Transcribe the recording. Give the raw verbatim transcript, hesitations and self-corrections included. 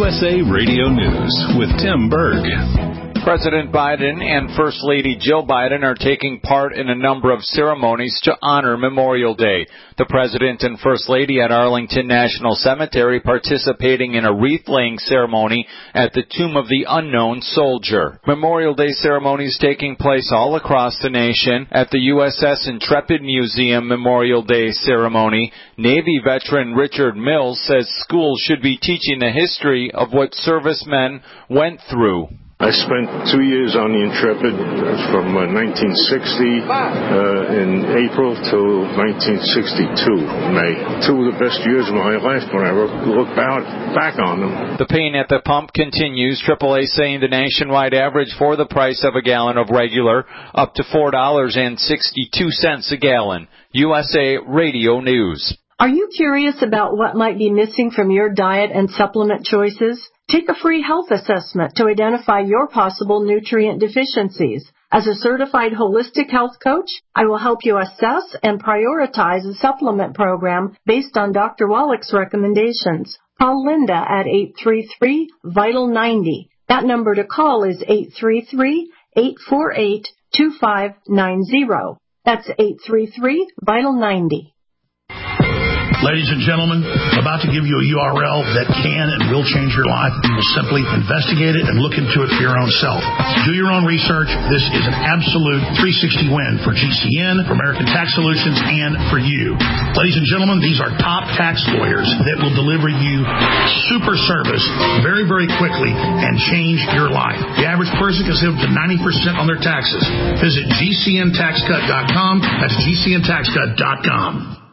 U S A Radio News with Tim Berg. President Biden and First Lady Jill Biden are taking part in a number of ceremonies to honor Memorial Day. The President and First Lady at Arlington National Cemetery participating in a wreath-laying ceremony at the Tomb of the Unknown Soldier. Memorial Day ceremonies taking place all across the nation. At the U S S Intrepid Museum Memorial Day ceremony, Navy veteran Richard Mills says schools should be teaching the history of what servicemen went through. I spent two years on the Intrepid from uh, nineteen sixty uh, in April to nineteen sixty-two May. Two of the best years of my life when I look back on them. The pain at the pump continues. triple A saying the nationwide average for the price of a gallon of regular up to four dollars and sixty-two cents a gallon. U S A Radio News. Are you curious about what might be missing from your diet and supplement choices? Take a free health assessment to identify your possible nutrient deficiencies. As a certified holistic health coach, I will help you assess and prioritize a supplement program based on Doctor Wallach's recommendations. Call Linda at eight three three, vital ninety. That number to call is eight three three, eight four eight, two five nine zero. That's eight three three, vital ninety. Ladies and gentlemen, I'm about to give you a U R L that can and will change your life. You will simply investigate it and look into it for your own self. Do your own research. This is an absolute three sixty win for G C N, for American Tax Solutions, and for you. Ladies and gentlemen, these are top tax lawyers that will deliver you super service very, very quickly and change your life. The average person can save up to ninety percent on their taxes. Visit G C N tax cut dot com. That's G C N tax cut dot com.